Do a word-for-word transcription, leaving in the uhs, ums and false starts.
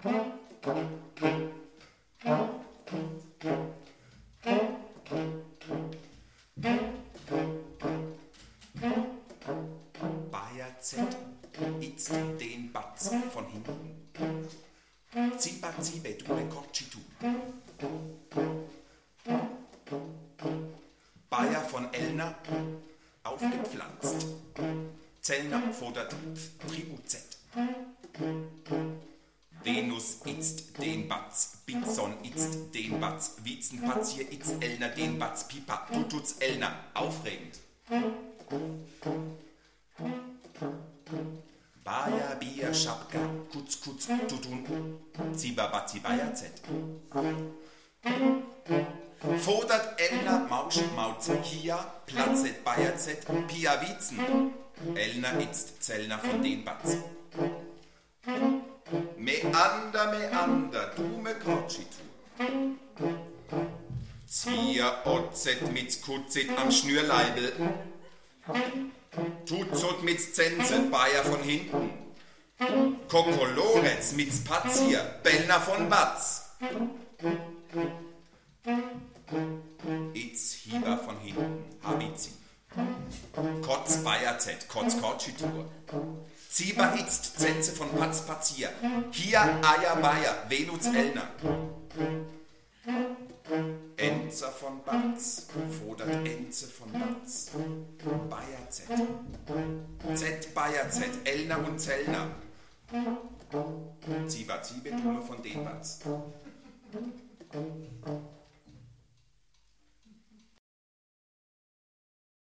Bayer Z, itzt den Batz von hinten. Ziba zibe dule korcitu. Bayer von Elner, aufgepflanzt. Zellner fordert Tribu Z. Venus itzt den Batz, Bitson itzt den Batz, Wietzen Patzier itzt Elner den Batz, Pipa, Tututz Elner, aufregend. Bayer, Bier, Schapka, Kutz, Kutz, Tutun, Ziba, Batzi, Bayer, Z. Fodert Elner, Mausch, Mauz, Kia, Platzet, Bayer, Z, Pia, Wietzen. Elner itzt Zellner von den Batz. Meander, Meander, dume Korcitur. Zier, Otzet, mit Kutzet am Schnürleibel. Tutzot mit Zense, Bayer von hinten. Kokoloretz mit Spazier, Bellner von Batz. Itz Hieber von hinten, Habizi. Kotz Bayer Z, Kotz Korcitur. Zieber itzt Zenze von Patz Pazier. Hier Eier Bayer, Venus Elner. Enzer von Batz, fodert Enze von Batz. Bayer Z. Z Bayer Z, Elner und Zellner. Zieber Ziebe, Dumme von den Batz.